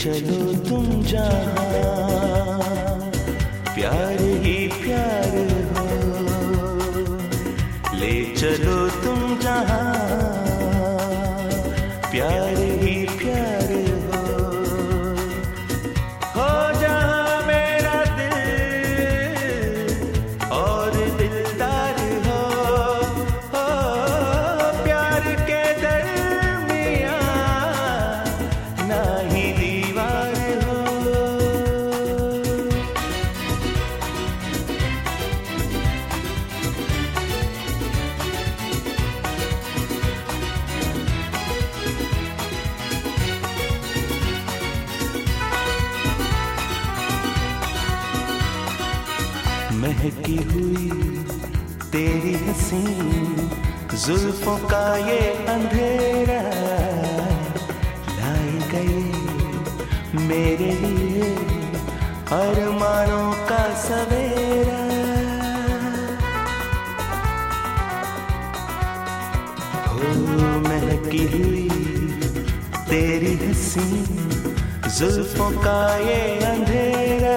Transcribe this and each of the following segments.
चलो तुम जहाँ, प्यार ही प्यार हो। ले चलो तुम जहाँ, प्यार ही प्यार हो जहाँ मेरा दिल और दिलदार हो प्यार के दरमियाँ ना ही दीवार हो। महकी हुई तेरी हंसी जुल्फों का ये अंधेरा, लाए गए मेरे लिए अरमानों का सवेरा। हो महकी हुई तेरी हंसी जुल्फों का ये अंधेरा,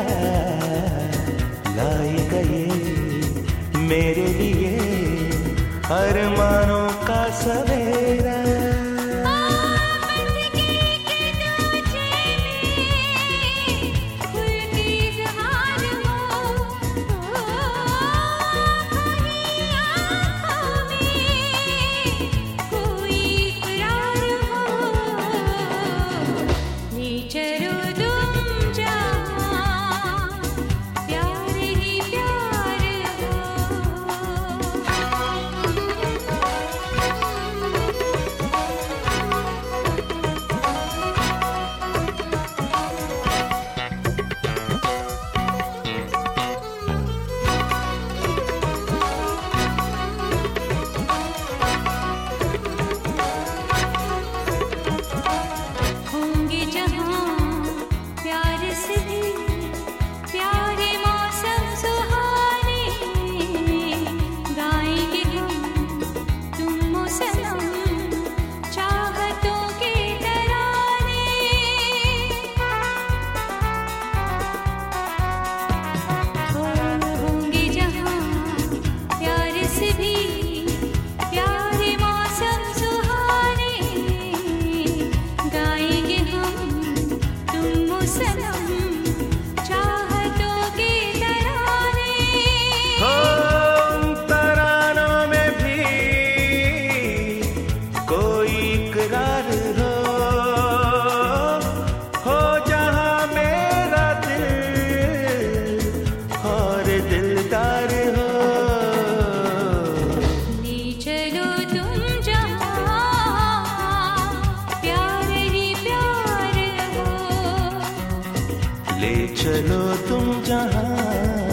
लाए गए मेरे लिए अरमानों का सवेरा। ले चलो तुम जहाँ